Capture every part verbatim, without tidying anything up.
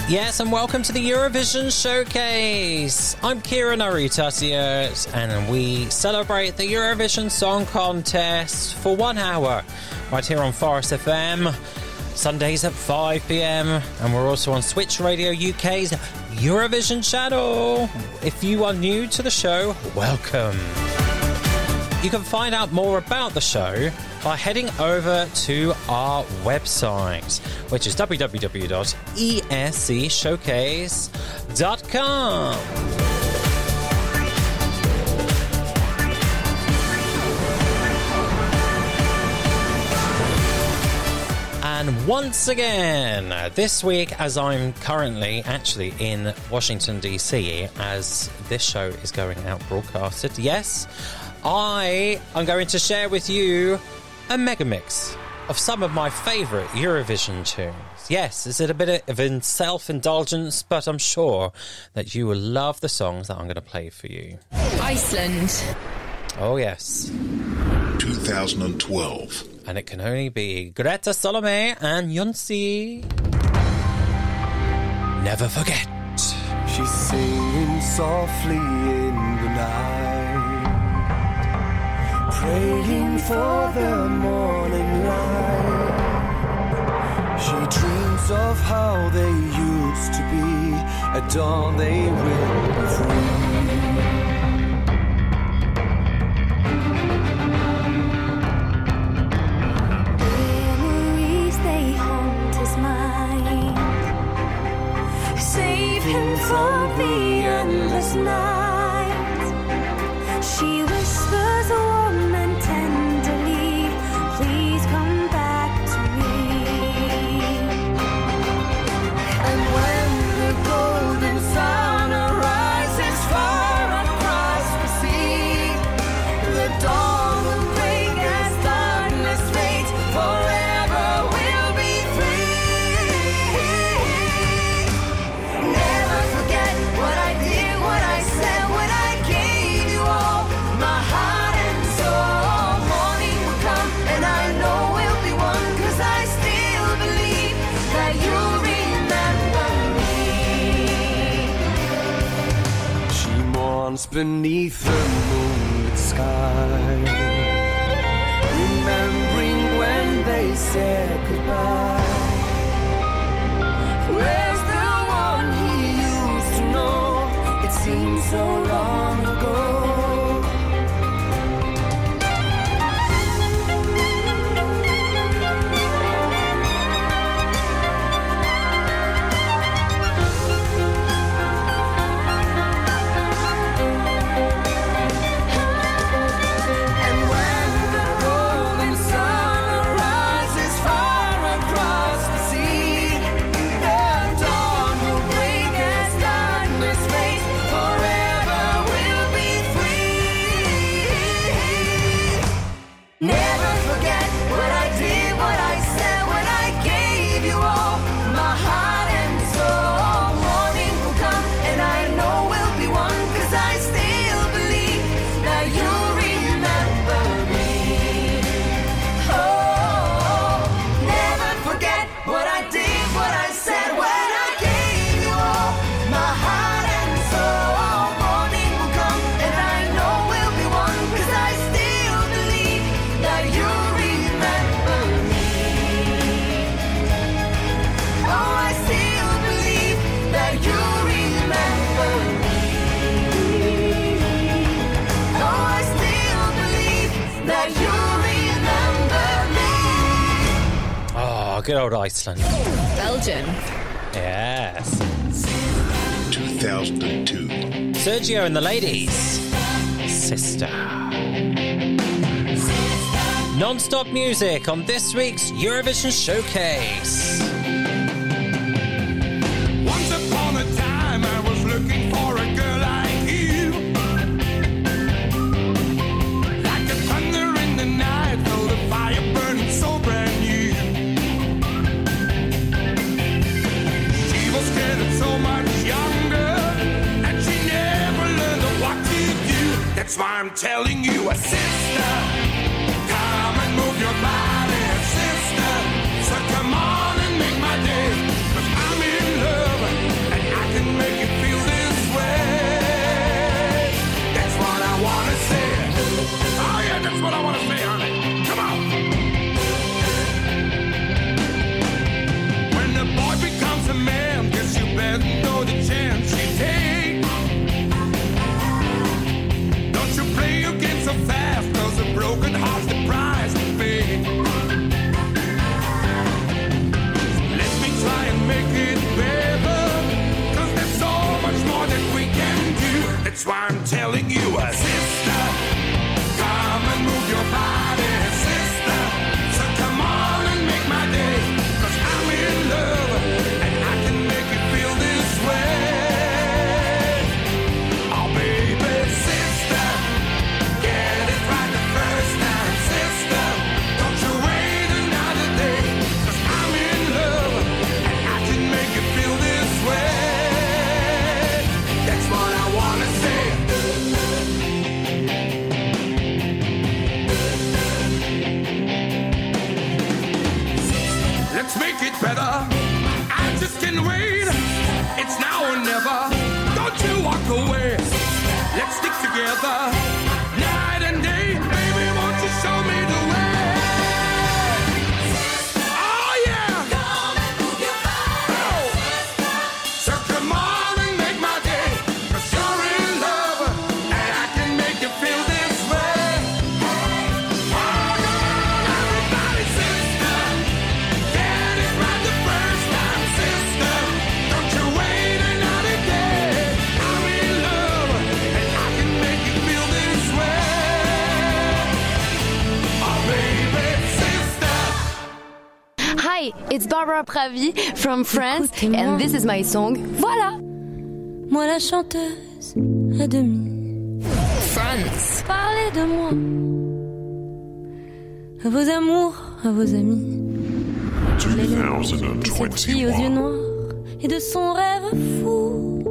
Yes, and welcome to the Eurovision Showcase. I'm Kieran Arutasiot, and we celebrate the Eurovision Song Contest for one hour right here on Forest F M, Sundays at five p.m, and we're also on Switch Radio U K's Eurovision channel. If you are new to the show, welcome. You can find out more about the show by heading over to our website, which is w w w dot e s c showcase dot com. And once again, this week, as I'm currently actually in Washington, D C, as this show is going out broadcasted, yes, I am going to share with you a mega mix of some of my favourite Eurovision tunes. Yes, is it a bit of self-indulgence, but I'm sure that you will love the songs that I'm going to play for you. Iceland. Oh, yes. two thousand twelve. And it can only be Greta Salome and Yonsei. Never forget. She's singing softly in the night, praying for the morning light. She dreams of how they used to be. At dawn they will be free. Memories, they haunt his mind. Save him from the endless night. She whispers warm and tenderly, please come back to me. And when the golden sun arises far across the sea, the dawn will break as darkness fades, forever we'll be free. Never forget what I did, what I said, what I gave you all, my heart and soul. Morning will come and I know we'll be one, 'cause I still believe that you'll remember me. She mourns beneath the moonlit sky, remembering when they said goodbye. Where's the one he used to know? It seems so long ago. And when the golden sun arises far across the sea, the dawn will break as darkness fades, forever we'll be free. Never forget what I did, what I said, what I gave you all, my heart and soul. Morning will come and I know we'll be one, 'cause I still believe that you'll remember me. Oh, never forget what I did, what I said, when I gave you all, my heart and soul. Morning will come and I know we'll be one, 'cause I still believe that you'll remember me. Oh, I still believe that you'll remember me. Oh, I still believe that you'll remember me. Oh, good old Iceland. Belgium. Yes. two thousand two. Sergio and the ladies. Sister. Non-stop music on this week's Eurovision Showcase. Once upon a time I was looking for a girl like you, like the thunder in the night, though the fire burning so brand new. She was getting so much younger, and she never learned what to do. That's why I'm telling you, a sister, come and move your body, sister. So come on and make my day, 'cause I'm in love. just can't wait. It's now or never. Don't you walk away. Let's stick together. Night and day. Baby, won't you show me the way? Oh, yeah. Come and move your body. Oh. So come on and make my day. 'Cause you're in love. And I can make you feel this way. Oh, come on, everybody, sister. Get it right the first time, sister. Don't you wait another day. I'm in love, and I can make you feel this way. Oh, baby, sister. Hi, it's Barbara Pravi from France, and this is my song. Voilà. Moi la chanteuse à demi. France. Parlez de moi. À vos amours, à vos amis. Je les lève, de cette fille aux yeux noirs et de son rêve fou.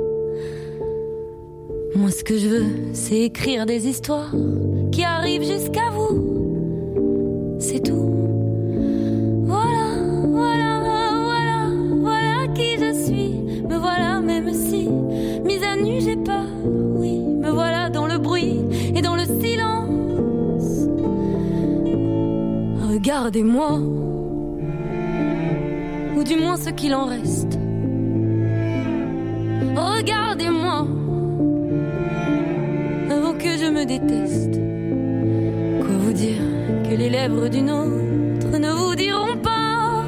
Moi ce que je veux, c'est écrire des histoires qui arrivent jusqu'à vous. C'est tout. Voilà, voilà, voilà, voilà qui je suis. Me voilà même si, mise à nu j'ai peur. Oui, me voilà dans le bruit et dans le silence. Regardez-moi, ou du moins ce qu'il en reste. Regardez-moi, avant que je me déteste. Quoi vous dire que les lèvres d'une autre ne vous diront pas.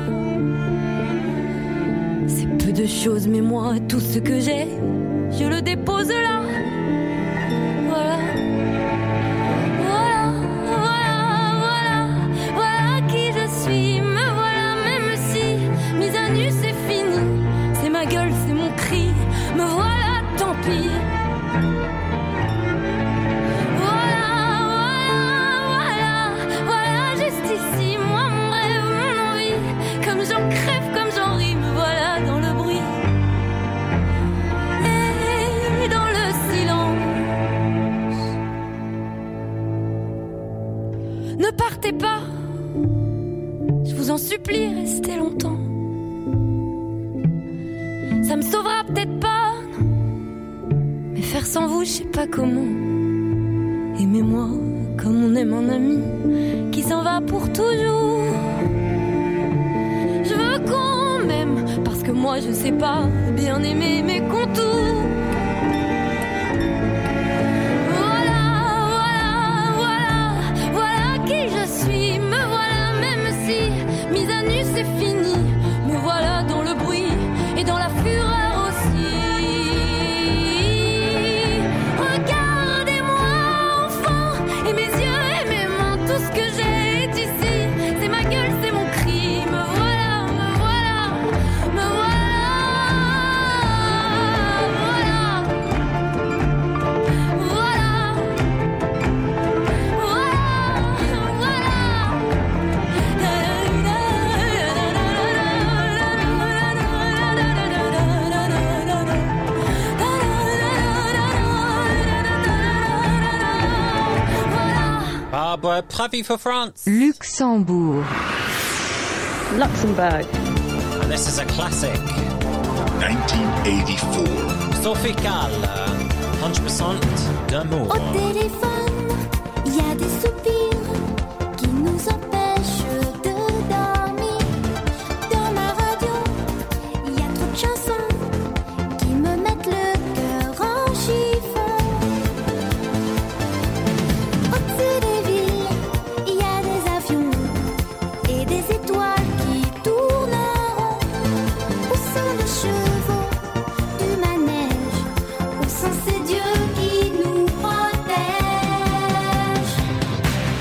C'est peu de choses, mais moi, tout ce que j'ai, je le dépose là. Voilà. Voilà, voilà, voilà, voilà qui je suis. Me voilà, même si mise à nu c'est fini. C'est ma gueule, c'est mon cri. Me voilà, tant pis. Voilà, voilà, voilà, voilà, juste ici. Moi, mon rêve, mon envie. Comme j'en crève, comme j'en ris. Me voilà dans le bruit et dans le silence. Ne partez pas, je vous en supplie, restez longtemps. Ça me sauvera peut-être pas, non. Mais faire sans vous, je sais pas comment. Aimez-moi comme on aime un ami qui s'en va pour toujours. Je veux qu'on m'aime parce que moi je sais pas bien aimer mes contours. Voilà, voilà, voilà, voilà qui je suis. Me voilà même si mise à nu c'est fini. Me voilà dans le bruit et dans la fureur aussi. Regardez-moi enfant, et mes yeux et mes mains, tout ce que j'ai est ici. C'est ma gueule, c'est mon cri. Me voilà, me voilà, me voilà, voilà, voilà, Barbara Pravi for France. Luxembourg. Luxembourg. And this is a classic. nineteen eighty-four. Sophie Calle, one hundred percent d'amour. Au téléphone, il y a des soupirs qui nous empêchent de dormir. Dans ma radio, il y a trop de chansons qui me mettent le cœur en chiffon. Au-dessus des villes, il y a des avions et des étoiles qui tournent en rond. Où sont les chevaux du manège? Où sont ces dieux qui nous protègent?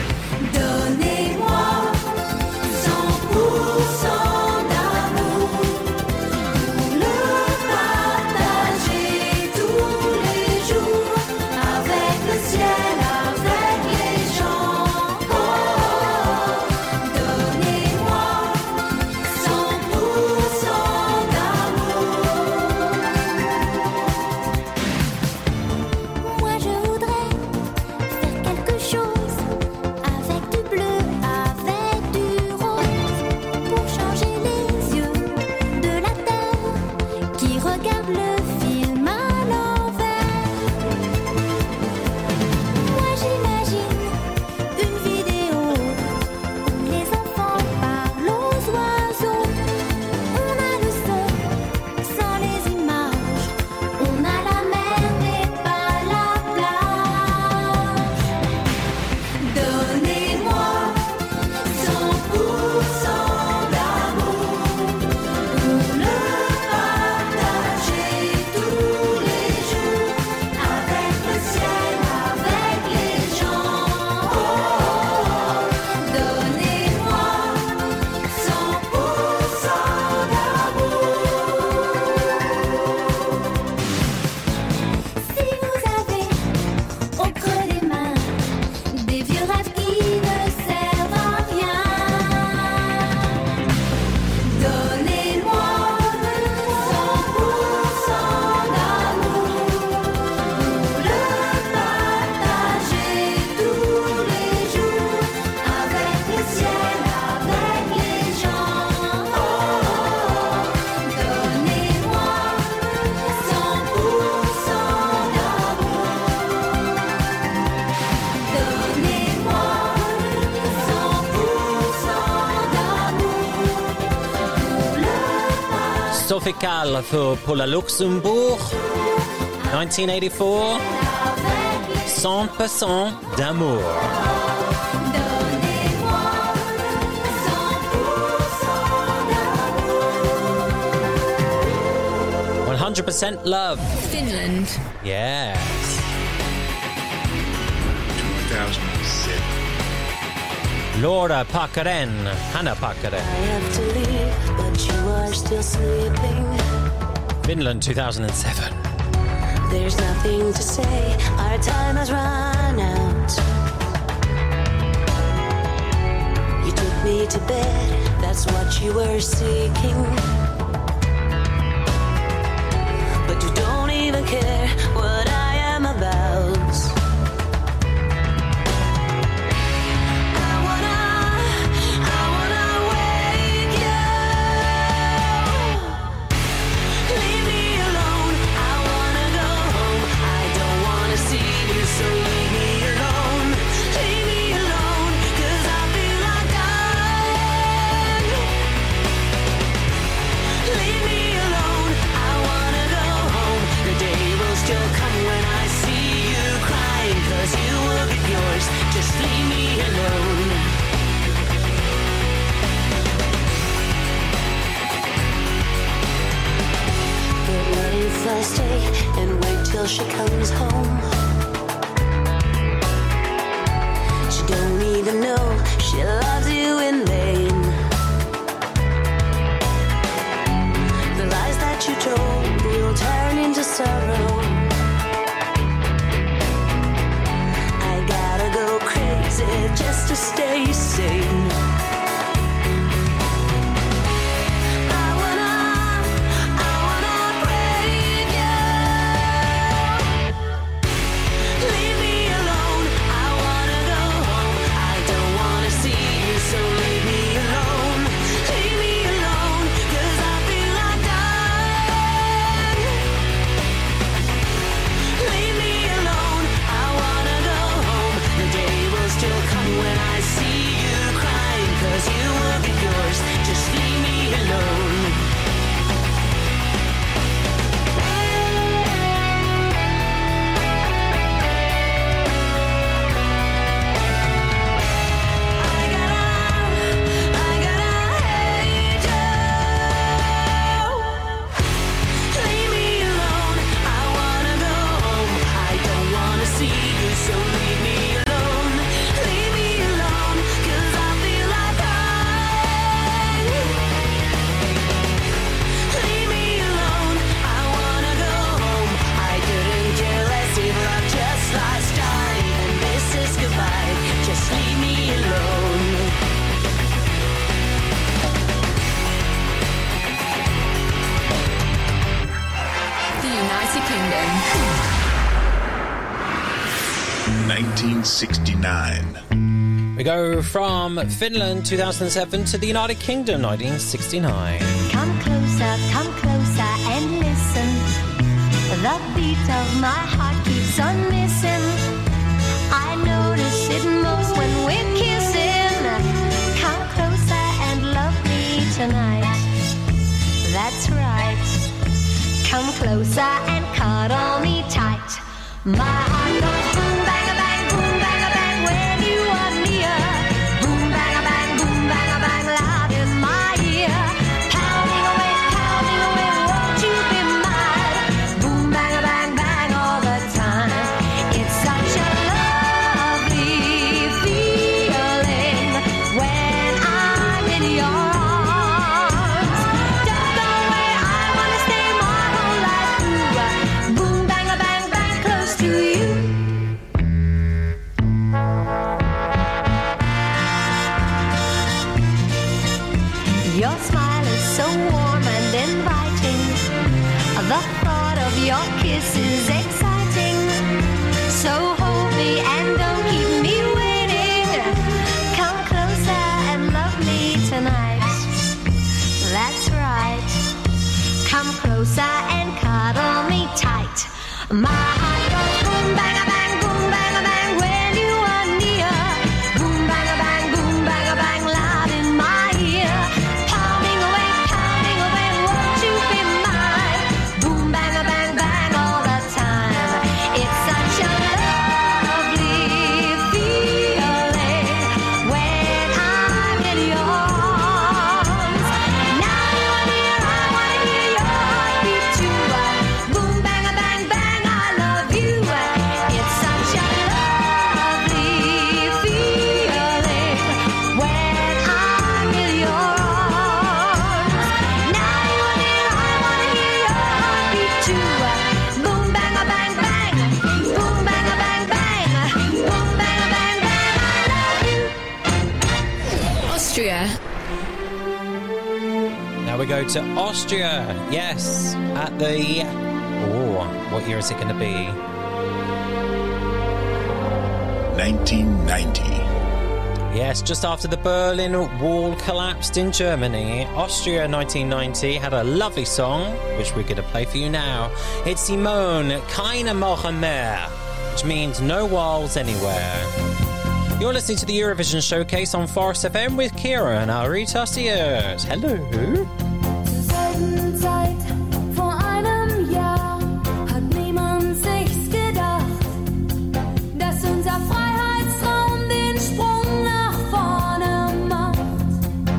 philosophical for, pour le Luxembourg. nineteen eighty-four, cent percent d'amour. one hundred percent love. Finland. Yes. two thousand seven. Laura Pakaren, Hanna Pakaren. I have to leave, but you are still sleeping. Finland, two thousand seven. There's nothing to say, our time has run out. You took me to bed, that's what you were seeking. But you don't even care what I am about. Just leave me alone. But what if I stay and wait till she comes home? She don't even know she loves you in vain. The lies that you told will turn into sorrow. Just to stay sane. I wanna, I wanna break you. Leave me alone. I wanna go home. I don't wanna see you, so leave me alone. Leave me alone, 'cause I feel like dying. Leave me alone. I wanna go home. The day will still come when I see you crying, 'cause you will get yours. Just leave me alone. I gotta, I gotta hate you. Leave me alone. I wanna go home. I don't wanna see you, so leave me alone. Leave me alone, 'cause I feel like dying. Leave me alone. I wanna go home. I couldn't care less if love just lies dying. And this is goodbye. Just leave me alone. The United Kingdom. nineteen sixty-nine. We go from Finland, two thousand seven, to the United Kingdom, nineteen sixty-nine. Come closer, come closer and listen. The beat of my heart keeps on missing. I notice it most when we're kissing. Come closer and love me tonight. That's right. Come closer and cuddle me tight. My heart goes boom, bang, a bang, boom, bang, a bang when you are near. Boom, bang, a bang, boom, bang, a bang, loud in my ear. Pounding away, pounding away, won't you be mine? Boom, bang, a bang, bang all the time. It's such a lovely feeling when I'm in your arms. Don't go away, I wanna stay my whole life through. Boom, bang, a bang, bang, close to you. Your smile is so warm and inviting. The thought of your kiss is exciting. So hold me and don't keep me waiting. Come closer and love me tonight. That's right. Come closer and cuddle me tight. My heart goes boom, bang, a bang, boom, bang, a bang when you are near. Boom, bang, a bang, boom, bang, a bang, loud in my ear. Pounding away, pounding away, won't you be go to Austria. Yes, at the... Oh, what year is it going to be? nineteen ninety. Yes, just after the Berlin Wall collapsed in Germany, Austria nineteen ninety had a lovely song, which we're going to play for you now. It's Simone, Keine Woche mehr, which means no walls anywhere. You're listening to the Eurovision Showcase on Forest F M with Kira and Arita Sears. Hello. Zur selben Zeit vor einem Jahr hat niemand sich's gedacht, dass unser Freiheitstraum den Sprung nach vorne macht.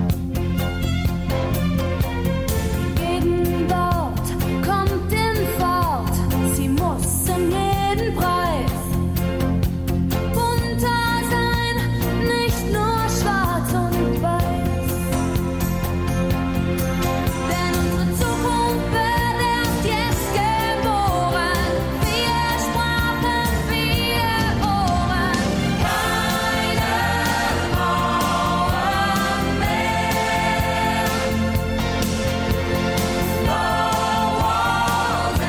Die Gegenwart kommt in Fahrt, sie muss um jeden Preis bunter sein, nicht nur schwarz und weiß. Denn unsere Zukunft wird erst jetzt geboren. Wir sprachen, wir Ohren. Keine Mauern mehr. No walls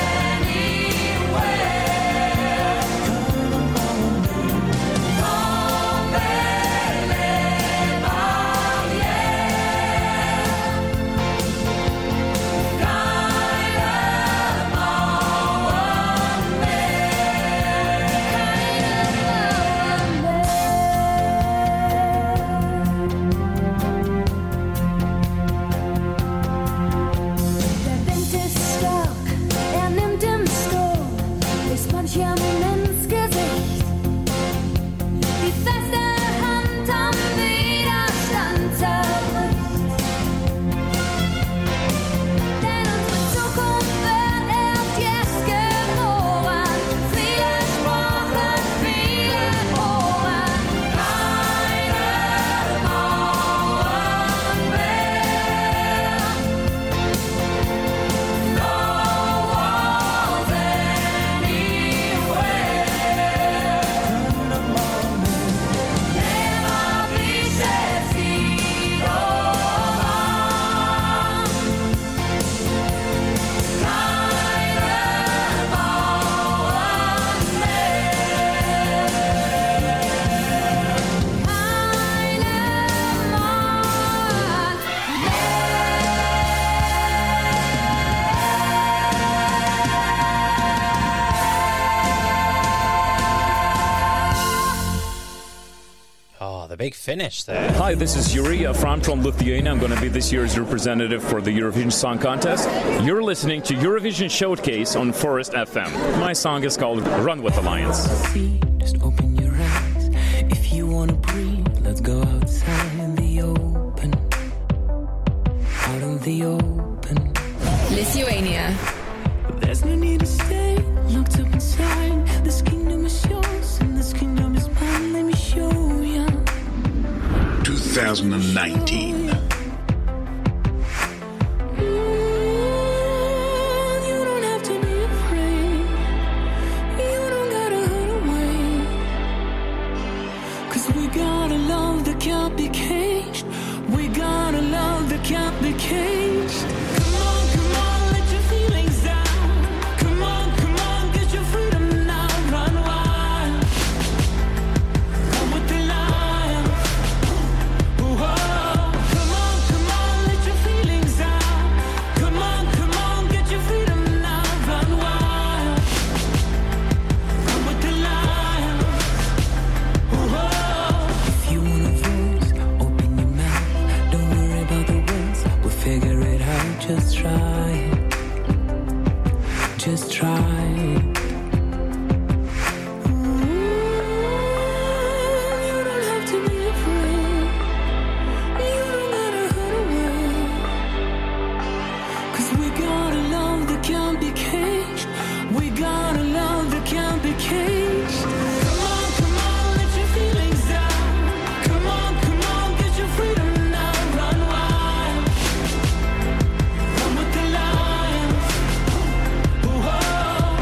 Der Wind ist stark, er nimmt im Sturm, ist manchem ins Gesicht. Die feste Hand am Widerstand zerbricht. Denn unsere Zukunft wird erst jetzt geboren. Viele Sprachen, viele Ohren. Keine Mauern mehr. No walls anywhere. Never be sexy, oh Keine Mauern Oh, the big finish there. Hi, this is Yuri Afram from Lithuania. I'm going to be this year's representative for the Eurovision Song Contest. You're listening to Eurovision Showcase on Forest F M. My song is called Run with the Lions. Just open your eyes. If you wanna breathe, let's go outside in the open. Out in the open. Lithuania. There's no need to stay locked up inside. This kingdom is yours and this kingdom is mine. Let me show ya. twenty nineteen. You don't have to be afraid. You don't gotta hide away. 'Cause we got a love that can't be caged. We got a love that can't be caged. Come on, come on, let your feelings out. Come on, come on, get your freedom now. Run wild. Run with the lion. Whoa. Come on, come on, let your feelings out. Come on, come on, get your freedom now. Run wild. Run with the lion. Whoa. If you want a voice, open your mouth. Don't worry about the words. We'll figure it out. Just try it. Just try it. You don't have to be afraid. You don't gotta hide away. 'Cause we got a love that can't be caged. We got a love that can't be caged. Come on, come on, let your feelings out. Come on, come on, get your freedom now. Run wild. Run with the lions. Whoa.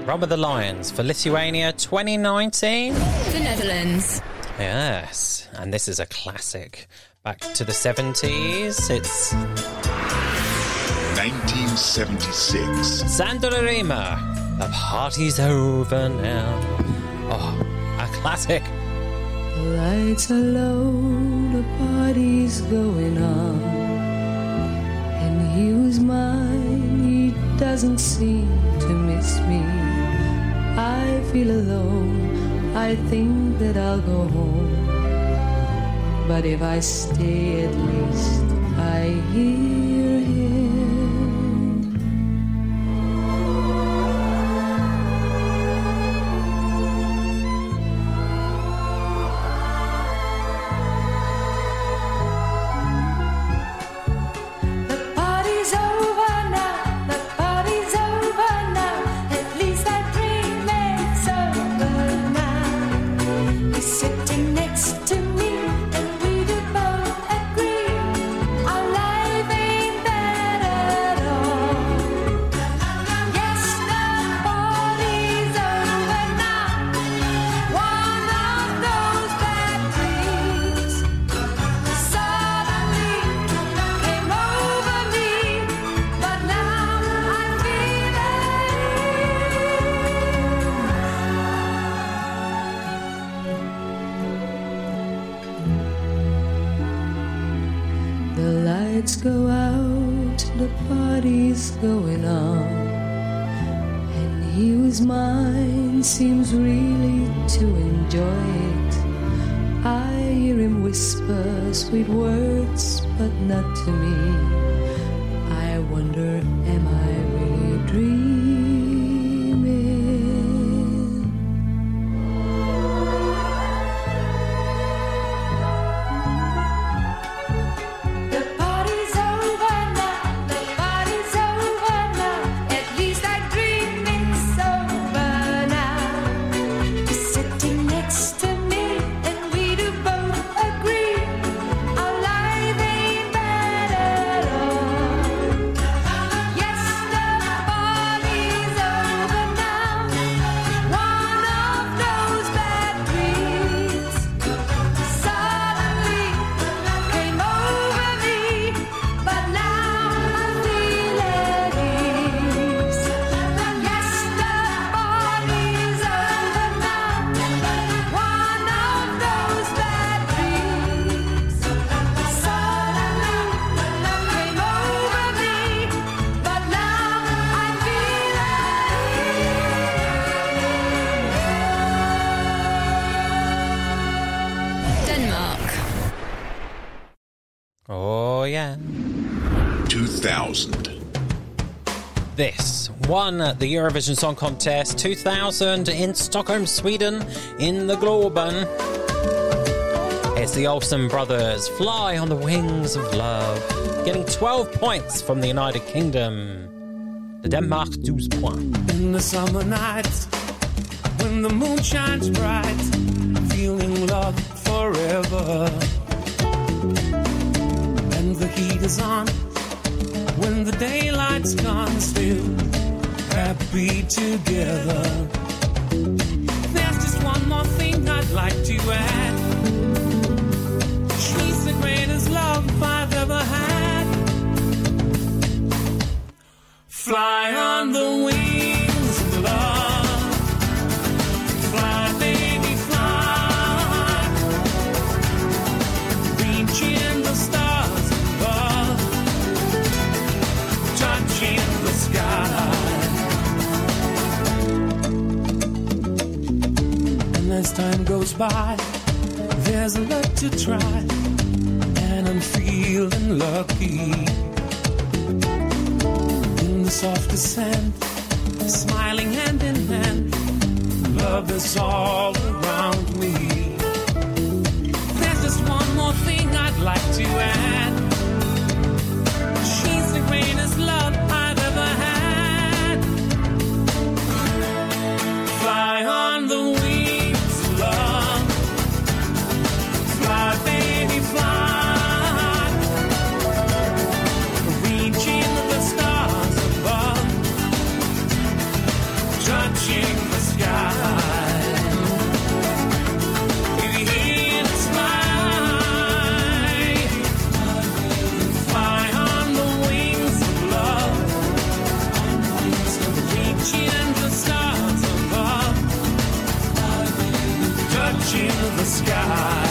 Run with the Lions for Lithuania twenty nineteen. The Netherlands. Yes, and this is a classic. Back to the seventies, it's nineteen seventy-six. Sandra Rima. The party's over now. Oh, a classic. The lights are low, the party's going on. And he was mine, he doesn't seem to miss me. I feel alone, I think that I'll go home. But if I stay, at least I hear him. The party's over now, the party's over now. At least I dream it's over now. He's sitting next to me. Lights go out, the party's going on. And he who's mine seems really to enjoy it. I hear him whisper sweet words, but not to me. I wonder, am I really dreaming? two thousand. This won the Eurovision Song Contest two thousand in Stockholm, Sweden, in the Globen. It's the Olsen Brothers, Fly on the Wings of Love, getting twelve points from the United Kingdom. The Denmark, twelve points. In the summer nights, when the moon shines bright, feeling love forever. And the heat is on, when the daylight's gone, still happy together. There's just one more thing I'd like to add. She's the greatest love I've ever had. Fly on the wings of love. Fly, baby, fly. Reaching the stars above. Touching the sky. And as time goes by, there's a lot to try. And I'm feeling lucky. The softest sand, smiling hand in hand, love is all around me. There's just one more thing I'd like to add. She's the greatest love I've ever had. Fly on the wings of love. Fly, baby, fly. Reaching the stars. Touching touching the sky.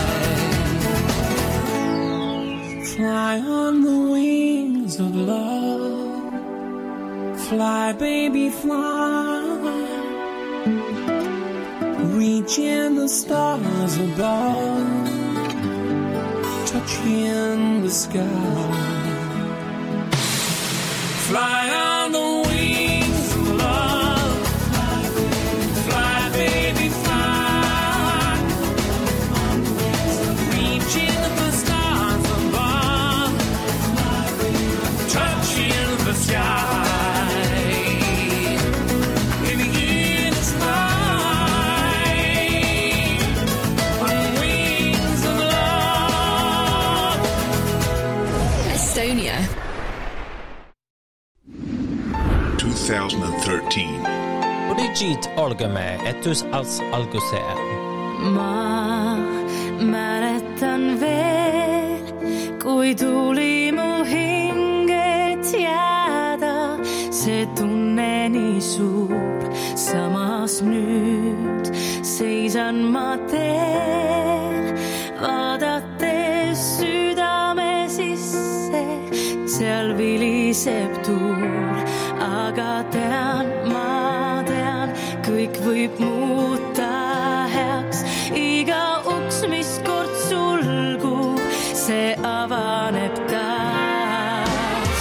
Fly on the wings of love. Fly, baby, fly. Reaching the stars above. Touching the sky. Fly on the wings of love. Fly, baby, fly. Reaching the stars above. Touching the sky. In the inner sky. On wings of love. Estonia. twenty thirteen. Brigitte Olgame, etus als alguseen. Ma mäletan veel, kui tuli mu hinget jääda, see tunne nii suur, samas nüüd seisan ma teel, vaadates südame sisse, seal viliseb tuul, aga tean, ma tean, kõik võib muuta heaks. Iga uks, mis kord sulgub, see avaneb taas.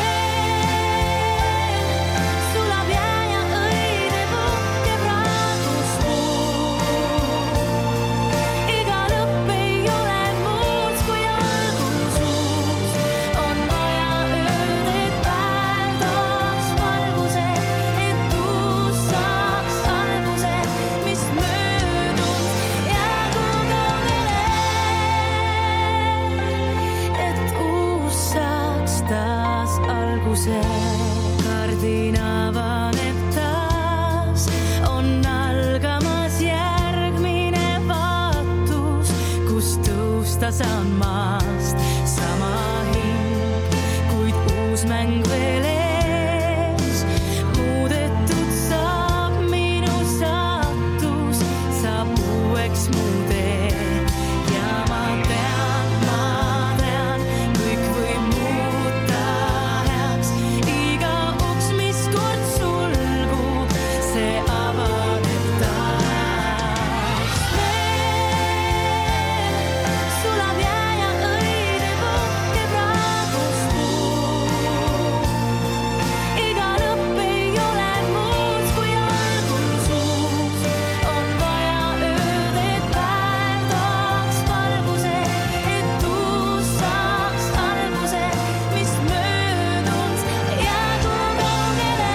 Veel sulab jää ja õide puhke praegus puu. Iga lõpp ei ole muus kui algus uus. On vaja ööd, et päev tooks valguse, et uus saaks alguse, mis möödunud jäägu kaugele. Et uus saaks taas alguse. Kardin avaneb taas, on algamas järgmine vaatus, kus tõusta saan maast sama hing, kuid uus mäng veel ees. Muudetud saab minu saatus, saab uueks mu tee. Ja ma tean, ma tean, kõik võib muuta heaks. Iga uks, mis kord sulgub, see avaneb taas. Veel sulab jää ja õide puhke praegus puu. Iga lõpp ei ole muus kui algus uus. On vaja ööd, et päev tooks valguse, et uus saaks alguse, mis möödunud jäägu kaugele.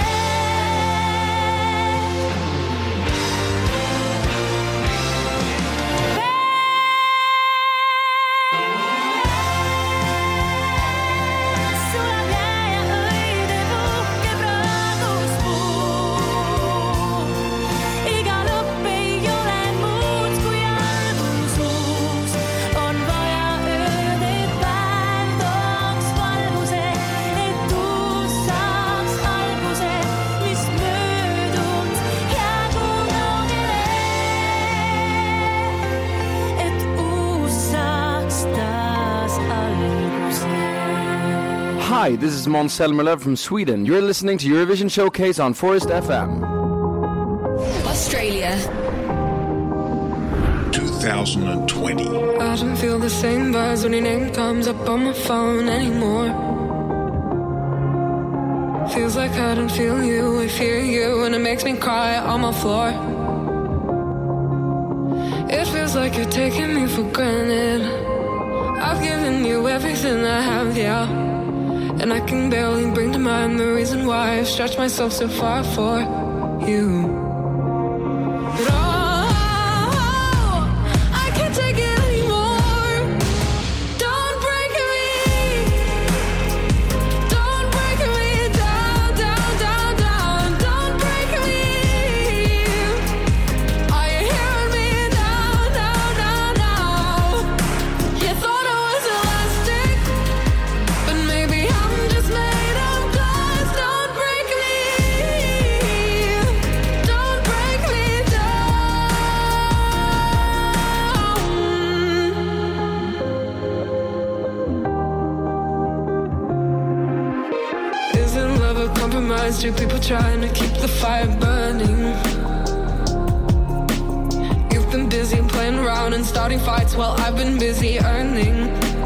Sulab jää ja õide puhke praegus puu. Iga lõpp ei ole muud kui algus uus. On vaja ööd, et päev tooks valguse, et uus saaks alguse, mis möödunud jäägu kaugele. Et uus saaks taas alguse. Hi, this is Måns Zelmerlöw from Sweden. You're listening to Eurovision Showcase on Forest F M. Australia. twenty twenty. I don't feel the same buzz when your name comes up on my phone anymore. Feels like I don't feel you, I fear you, and it makes me cry on my floor. It feels like you're taking me for granted. I've given you everything I have, yeah. And I can barely bring to mind the reason why I've stretched myself so far for you. But oh, I can't take it anymore. Don't break me. Don't break me down, down, down, down. Don't break me. Are you hearing me now, now, now, now? You thought I was elastic, but maybe I'm just made of glass. Don't break me. Don't minds do people trying to keep the fire burning? You've been busy playing around and starting fights while I've been busy earning.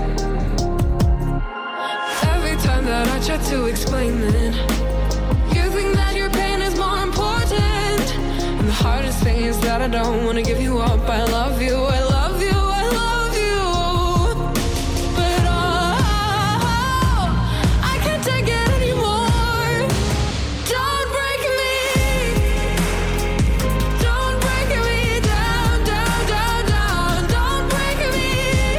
Every time that I try to explain it, you think that your pain is more important. And the hardest thing is that I don't want to give you up. I love you, I love you, I love you. But oh, I can't take it anymore. Don't break me. Don't break me down, down, down, down. Don't break me.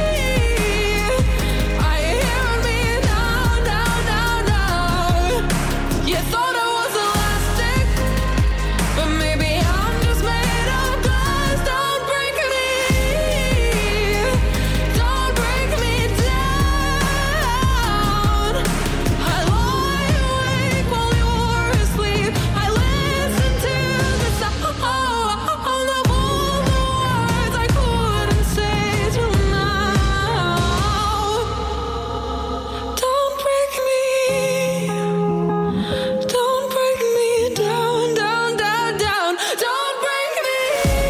Are you hearing me now, now, now, now? You thought I was elastic, but maybe I'm just made of glass. Don't break me. Don't break me down. I lie awake while you're asleep. I listen to the sound of all the words I couldn't say till now. Don't break me. Don't break me down, down, down, down. Don't break me.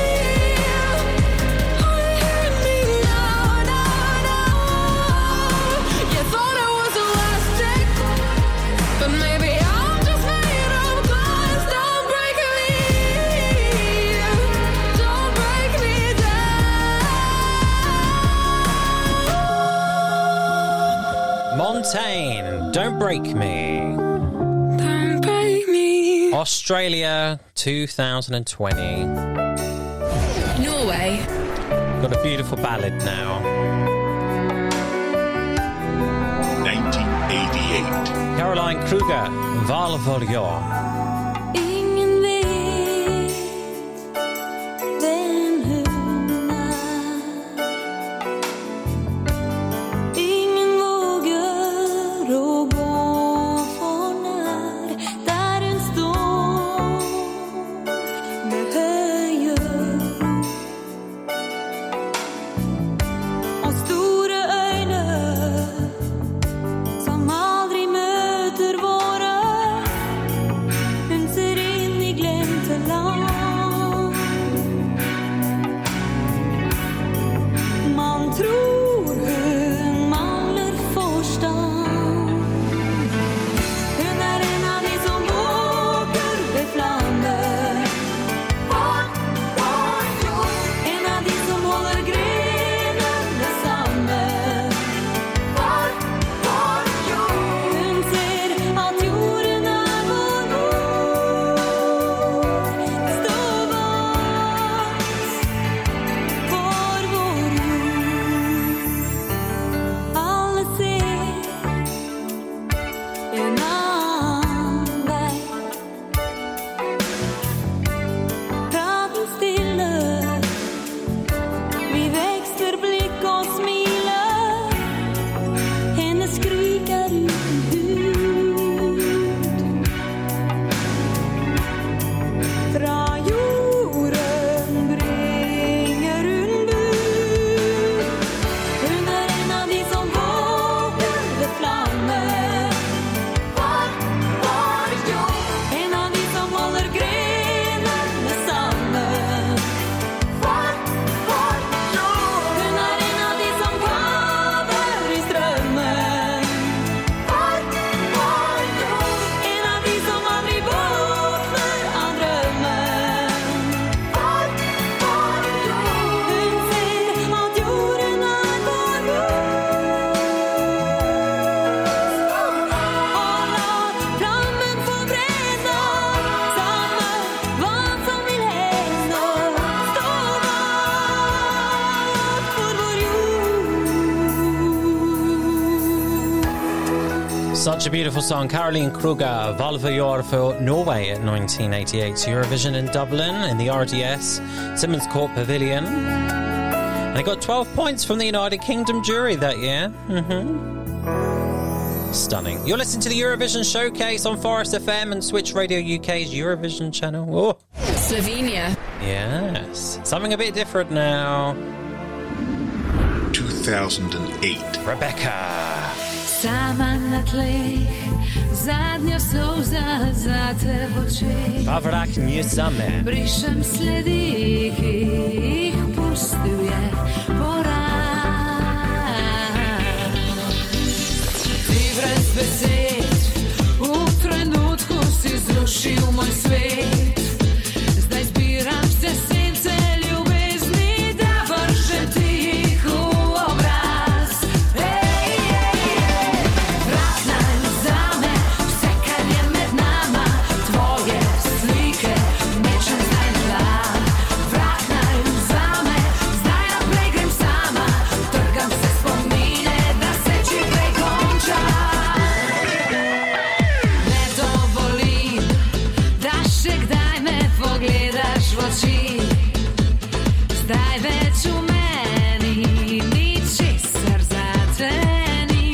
Are you hearing me now, now, now? You thought I was elastic, but maybe I'm just made of glass. Don't break me. Don't break me down. Montaigne, Don't Break Me. Don't break me. Australia, two thousand twenty. Norway. Got a beautiful ballad now. nineteen eighty-eight. Caroline Kruger, Val Voljor. Ingen vet vem hon är. Ingen vågar att gå för när. Där en står med höjer och stora ögon som aldrig möter våra. Hun ser in i glemte land. Man tror hun mangler forstand. Hun er en av de som våger ved Flandern. En av de som holder grenene sammen. Hun ser at jorden er vår mor. Stå vakt for vår jord. Alle ser en annen vei. Praten stille. Vi vekster blikk og smiler. Hennes skrik er uten hud. Fra jorden bringer hun bud. Hun er en av de som våger ved Flandern. En av de som holder grenene sammen. Hun er en av de som kaver i strømmen. En av de som aldri våkner av drømmen. Hun ser at jorden er vår mor. Og la flammen få brenne. Samme hva som vil hende. Stå vakt for vår jord. Such a beautiful song. Caroline Kruger, Val Voljor for Norway at nineteen eighty-eight. Eurovision in Dublin in the R D S Simmons Court Pavilion. And they got twelve points from the United Kingdom jury that year. Mm-hmm. Stunning. You're listening to the Eurovision Showcase on Forest F M and Switch Radio U K's Eurovision channel. Oh, Slovenia. yes. Something a bit different now. two thousand eight. Rebecca. Sama na tleh, zadnja solza za te v očeh. Pa vrak nie same. Brišem sledi, ki jih pustil je poraz. Ti brez besed, v trenutku si zrušil moj svet. Zdaj zbiram vse sence ljubezni, da vržem ti jih v obraz. Ej, ej, ej, vratnaj vzame vse, kar je med nama, tvoje slike mečem zdaj na tla. Vratnaj vzame, zdaj naprej grem sama, trgam se spomine, da se čim prej konča. Ne dovolim, da še kdaj me pogledaš v oči. Zdaj več v meni ničesar zate ni.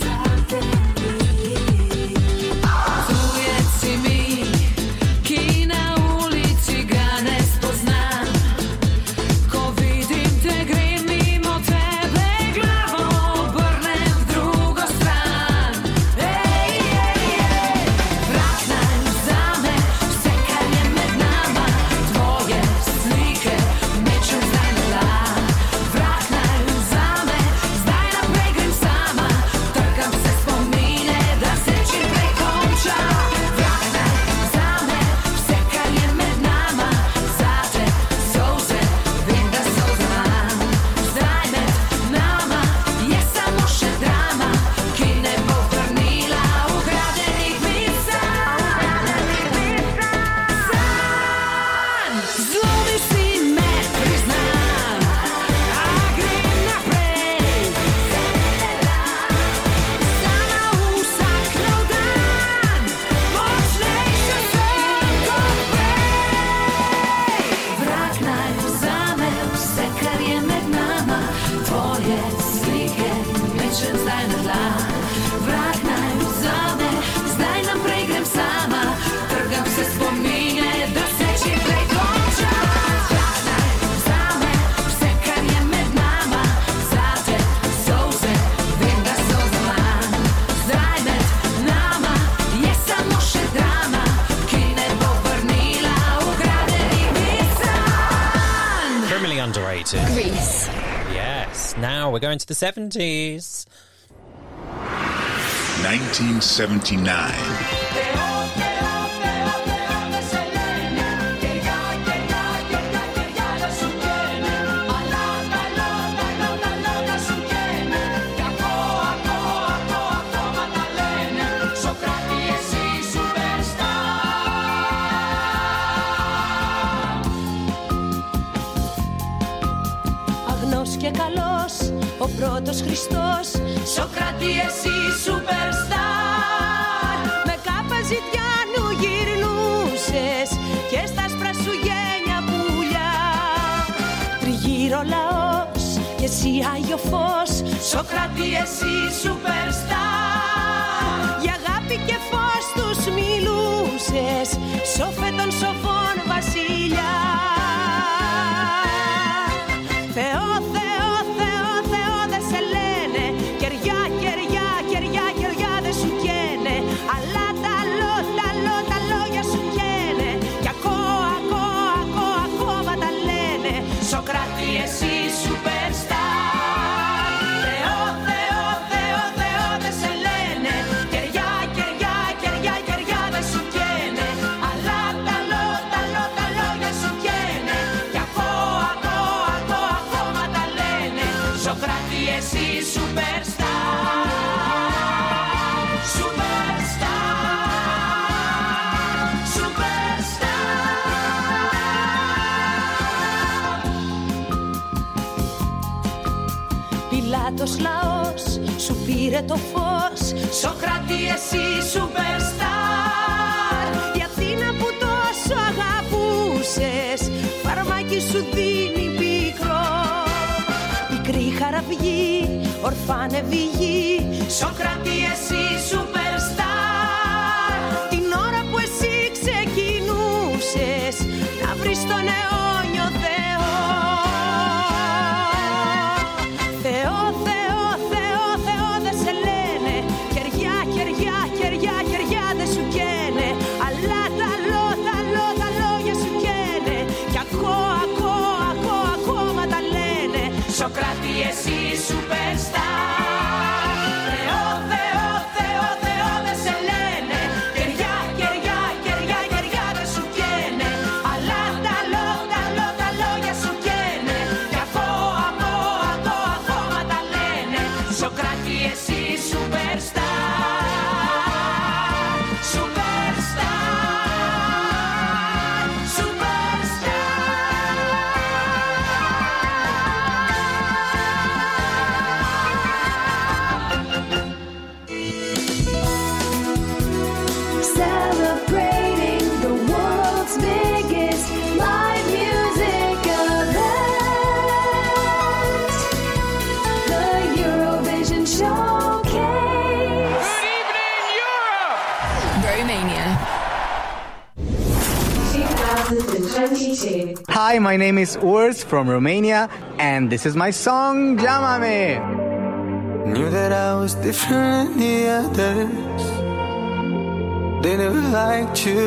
Tujec si mi, ki na ulici ga ne spoznam. Ko vidim te, grem mimo tebe, glavo obrnem v drugo stran. Ej, ej, ej, vratnaj vzame vse, kar je med nama, tvoje slike mečem zdaj na tla. Vratnaj vzame, zdaj naprej grem sama, trkam se spomine, da se čim prej konča. Vratnaj vzame vse, kar je med nama, zate solze, vem, da so zaman. Zdaj med nama je samo še drama, ki ne bo vrnila ukradenih sanj. Zlomi si me, priznam, a grem naprej. Sama vsak nov dan, močnejša sem kot prej. Vratnaj vzame vse, kar je med nama, tvoje slike mečem zdaj na tla. Vratnaj vzame, zdaj naprej grem sama, trgam se spomine, da se čim prej konča. Vratnaj vzame vse, kar je med nama, zate solze, vem, da so zaman. Zdaj med nama je samo še drama, ki ne bo vrnila ukradenih sanj. Criminally underrated. Grease. Yes. Now we're going to the seventies. nineteen seventy-nine. Αγνός και καλός, ο πρώτος Χριστός. Σοκράτη εσύ superstar. Με κάπα ζητιάνου γυρνούσες και στα άσπρα σου γένια πουλιά. Τριγύρω λαός και εσύ Άγιο Φως. Σοκράτη εσύ superstar. Για αγάπη και φως τους μιλούσες, σοφέ των σοφών βασιλιά. Θεό, Θεό, Θεό, Θεό δε σε λένε. Κεριά, κεριά, κεριά, κεριά δε σου καίνε. Αλλά τα λό, τα λό, τα λόγια σου καίνε. Κι ακόμα, ακόμα, ακόμα, ακόμα τα λένε. Σοκράτη εσύ superstar. Θεό, Θεό, Θεό, Θεό δε σε λένε. Κεριά, κεριά, κεριά, κεριά δε σου καίνε. Αλλά τα λό, τα λό, τα λόγια σου καίνε. Κι ακόμα, ακόμα, ακόμα, ακόμα τα λένε. Σοκράτη εσύ superstar. Superstar. Superstar. Πιλάτος λαός σου πήρε το φως. Σοκράτη εσύ superstar. Η Αθήνα που τόσο αγαπούσες, φαρμάκι σου δίνει πικρό. Πικρή χαραυγή, ορφάνευη γη. Σοκράτη εσύ superstar. Την ώρα που εσύ ξεκινούσες να βρεις τον αιώνιο Θεό. Θεό, Θεό, Θεό, Θεό δε σε λένε. κράτη εσύ superstar. Θεό, Θεό, Θεό, Θεό δεν σε λένε. Κεριά, κεριά, κεριά, κεριά δεν σου καίνε. Αλλά τα λό, τα λό, τα λόγια σου καίνε. Κι αφό, αφό, αφό, αφόμα τα λένε. Σοκράτη εσύ superstar. Superstar. Celebrating the world's biggest live music event, the Eurovision Showcase. Good evening, Europe! Romania. twenty twenty-two. Hi, my name is Urs from Romania, and this is my song, Llámame. Knew that I was different than the others. They never liked you.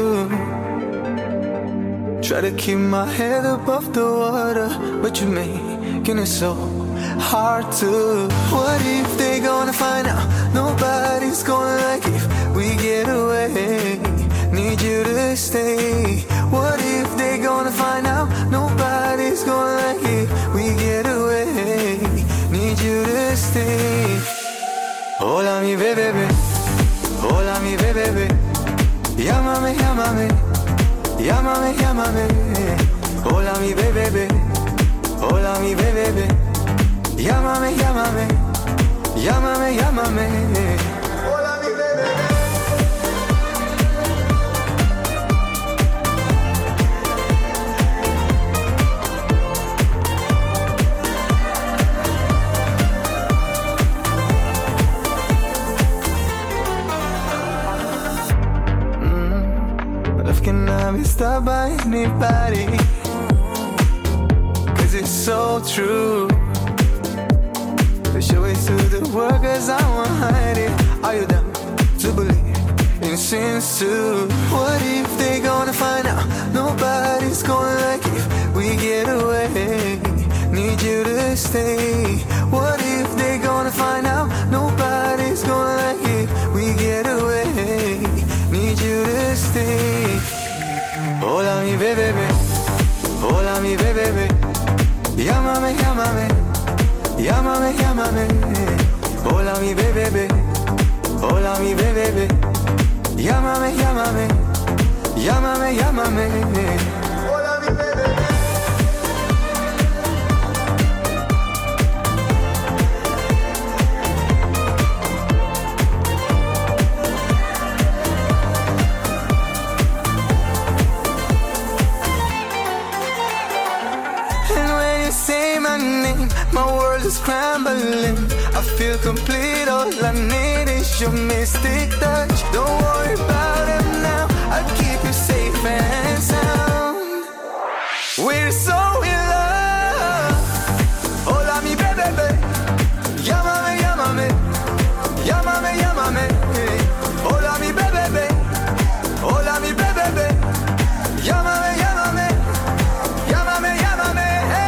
Try to keep my head above the water, but you're making it so hard to. What if they gonna find out? Nobody's gonna like if we get away. Need you to stay. What if they gonna find out? Nobody's gonna like if we get away. Need you to stay. Hola mi bebé, hola mi bebé. Llámame, llámame, llámame, llámame. Hola mi bebé, hola mi bebé. Llámame, llámame, llámame, llámame. Hola mi bebé. Cannot be stopped by anybody, 'cause it's so true. They show it to the world 'cause I won't hide it. Are you down to believe in sins too? What if they gonna find out? Nobody's gonna like if we get away. Need you to stay. What if they gonna find out? Nobody's gonna like if we get away. Need you to stay. Hola mi bebé, hola mi bebé. Llámame, llámame, llámame, llámame. Hola mi bebé, hola mi bebé. Llámame, llámame, llámame, llámame. Hola mi bebé. Say my name, my world is scrambling. I feel complete, all I need is your mystic touch. Don't worry about it now, I'll keep you safe and sound. We're so in love. Hola mi bebé, llámame, llámame, llámame, llámame. Hola mi bebé, hola mi bebé, llámame, llámame, llámame, llámame.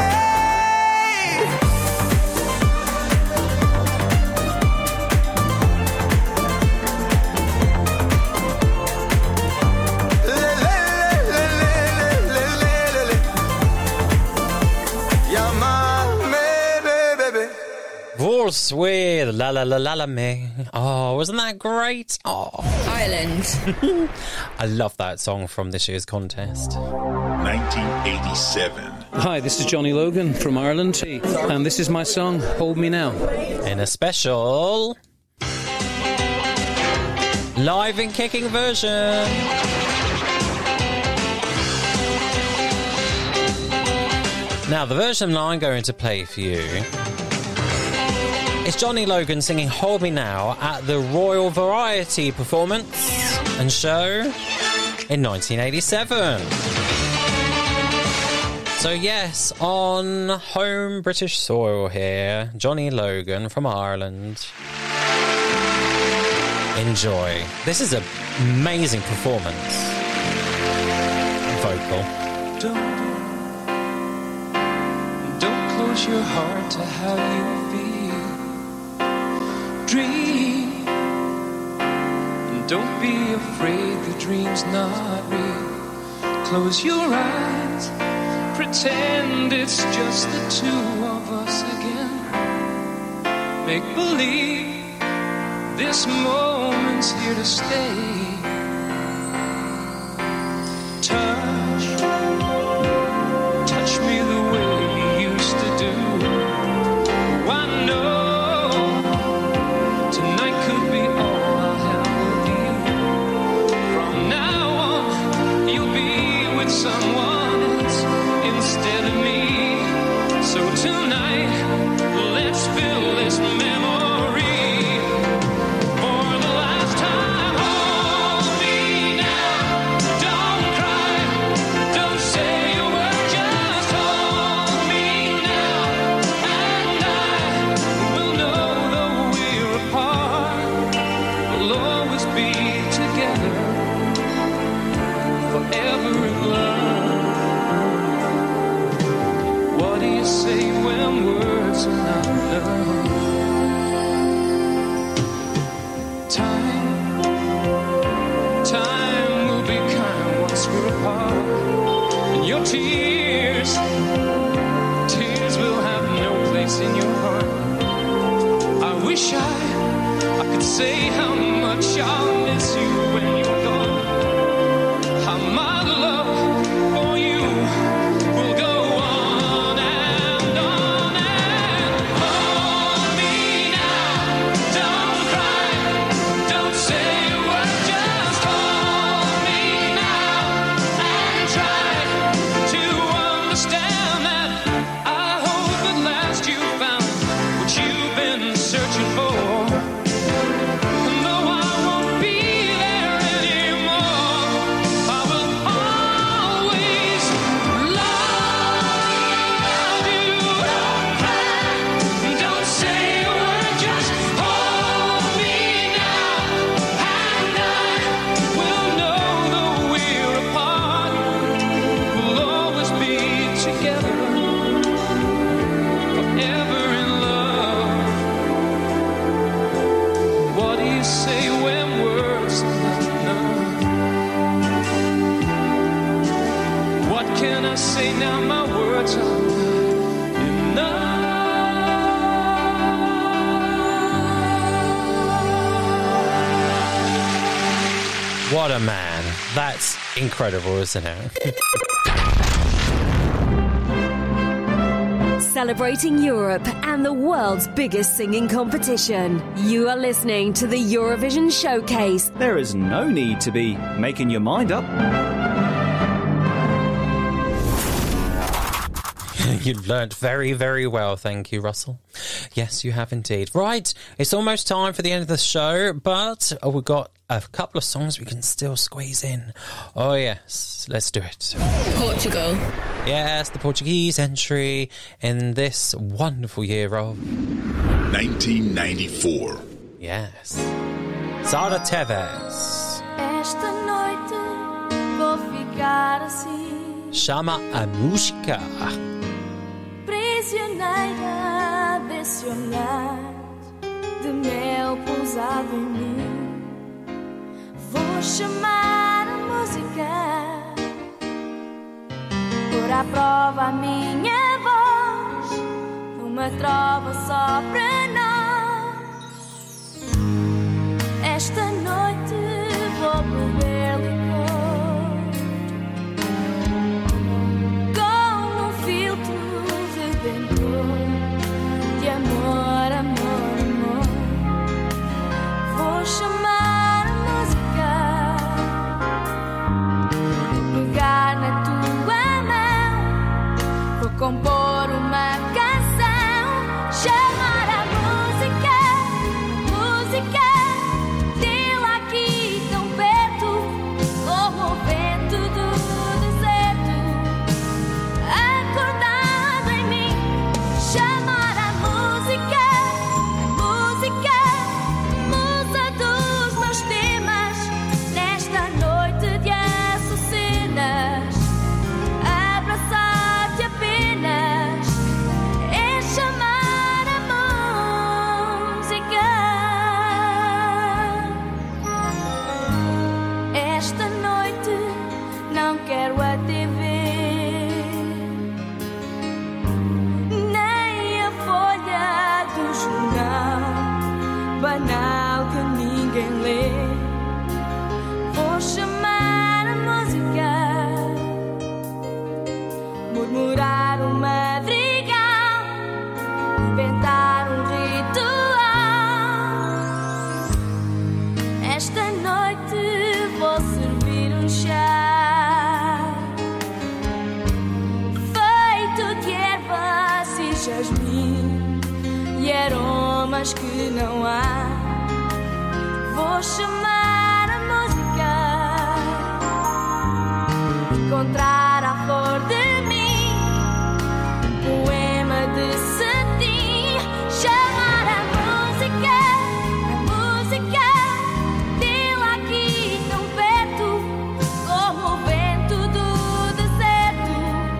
Waltz with La La La La La Me. Oh, wasn't that great? Oh, Ireland. I love that song from this year's contest. nineteen eighty-seven. Hi, this is Johnny Logan from Ireland, and this is my song, Hold Me Now. In a special live and kicking version. Now, the version I'm going to play for you is Johnny Logan singing Hold Me Now at the Royal Variety Performance and Show in nineteen eighty-seven. So yes, on home British soil here, Johnny Logan from Ireland. Enjoy. This is an amazing performance. Vocal. Don't, don't close close your heart to how you feel. Dream, and don't be afraid the dream's not real. Close your eyes, pretend it's just the two of us again. Make believe this moment's here to stay. Touch, touch me the way you used to do. I know tonight could be all I'll have with you. From now on, you'll be with someone else instead of me. So tonight, let's fill this memory. For the last time, hold me now. Don't cry, don't say a word, just hold me now. And I will know though we're apart, we'll always be together, forever in love. What do you say when words are not enough? Time, time will be kind once we're apart. And your tears, tears will have no place in your heart. I wish I, I could say how much I'll miss you when you're gone. How my love for you will go on and on and hold me now. Don't cry, don't say a word, just hold me now. And try to understand that I hope at last you found what you've been searching for. And though I won't be there anymore, I will always love you. Don't cry, don't say a word, just hold me now. And I will know though we're apart, we'll always be together, forever in love. What do you say when words are not enough? What can I say now? My words are not enough. What a man. That's incredible, isn't it? Celebrating Europe and the world's biggest singing competition. You are listening to the Eurovision Showcase. There is no need to be making your mind up. You've learnt very, very well. Thank you, Russell. Yes, you have indeed. Right, it's almost time for the end of the show, but oh, we've got a couple of songs we can still squeeze in. Oh, yes, let's do it. Portugal. Yes, the Portuguese entry in this wonderful year of nineteen ninety-four. Yes. Sara Teves. Esta noite vou ficar assim, Chama a música. prisioneira desse olhar de mel pousado em mim. Vou chamar a música, pôr à prova a minha voz, numa trova só para nós. Esta noite vou beber licor, com um filtro redentor de amor, amor, amor. Vou chamar a música, pegar na tua mão, vou compor uma canção, chamar a música, música, tê-la aqui tão perto, como o vento do deserto, acordado em mim, chamar a música, música, musa dos meus temas, nesta noite de açucenas, abraçar-te apenas, deixas-me e aromas que não há. Vou chamar a música, encontrar a flor de mim, um poema de cetim, chamar a música, a música, tê-la aqui tão perto, como o vento do deserto,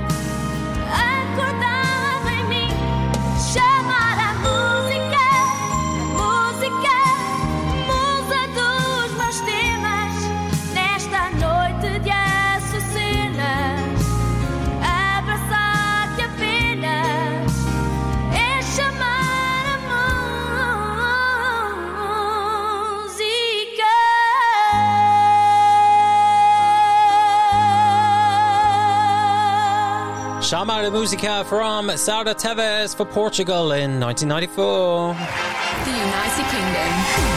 acordada em mim, chamar a música, a música, musa dos meus temas, nesta noite de açucenas, abraçar-te apenas, é chamar a música. Chamar a Música from Sara Tevez for Portugal in nineteen ninety-four. The United Kingdom.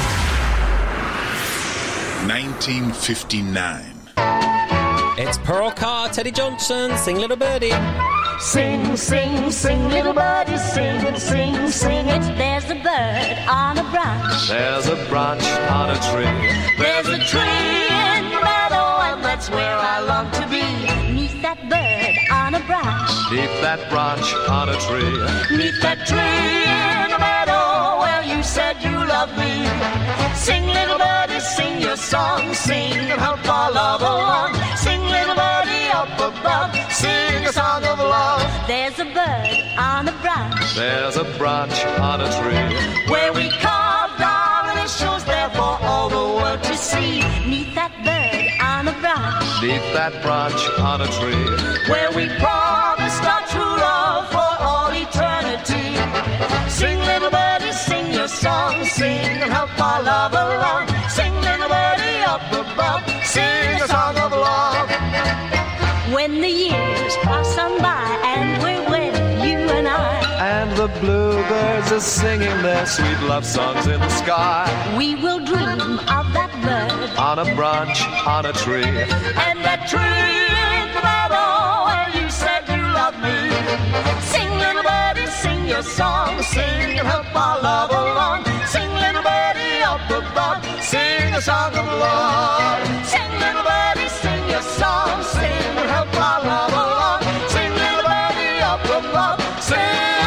nineteen fifty-nine. It's Pearl Carr, Teddy Johnson, Sing Little Birdie. Sing, sing, sing, little birdie, sing, sing, sing it. There's a bird on a branch. There's a branch on a tree. There's a tree in the meadow, and that's where I long to be. Meet that bird on a branch. Neath that branch on a tree. Meet that tree in the meadow where you said you loved me. Sing, little birdie, sing your song. Sing and help our love along. Sing, little birdie, up above. Sing a song of love. There's a bird on a branch. There's a branch on a tree. Where we carved our initials there for all the world to see. Meet that bird on a branch. Neath that branch on a tree. Where we promised our true love for all eternity. Sing, little birdie, sing your song. Sing and help our love along. Sing, little birdie, up above. Sing a song of love. When the years pass on by and we're wed, you and I, And the bluebirds are singing their sweet love songs in the sky. we will dream of that bird On a branch on a tree. and that tree in the meadow where you said you loved me. Sing, little birdie, sing your song. Sing and help our love along. Sing, little birdie, up above. Sing a song of love. Sing, little birdie, sing your song. Sing and help our love along. Sing, little birdie, up above. Sing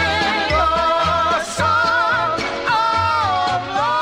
a song of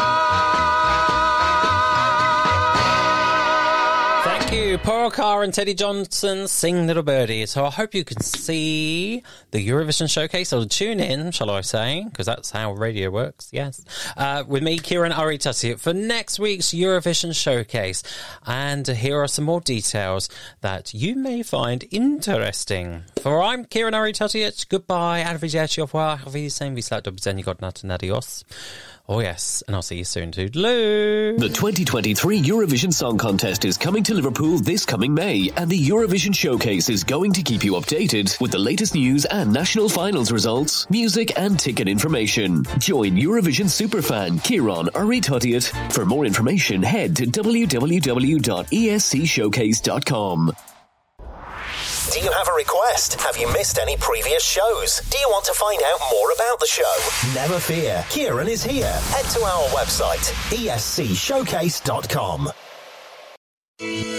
love. Thank you, Pearl Carr and Teddy Johnson, Sing Little Birdie. So I hope you can see the Eurovision Showcase, or tune in, shall I say, because that's how radio works, yes. Uh, with me, Kieran Aritati, for next week's Eurovision Showcase. And here are some more details that you may find interesting. For I'm Kieran Aritati, goodbye, arrivederci, au revoir, wiedersehen, wislat do widzenia, godnatt and adios. Oh yes, and I'll see you soon, toodaloo. The twenty twenty-three Eurovision Song Contest is coming to Liverpool this coming May, and the Eurovision Showcase is going to keep you updated with the latest news and national finals results, music and ticket information. Join Eurovision superfan Kieran Aritatiot. For more information, head to w w w dot e s c showcase dot com. Do you have a request? Have you missed any previous shows? Do you want to find out more about the show? Never fear, Kieran is here. Head to our website, e s c showcase dot com.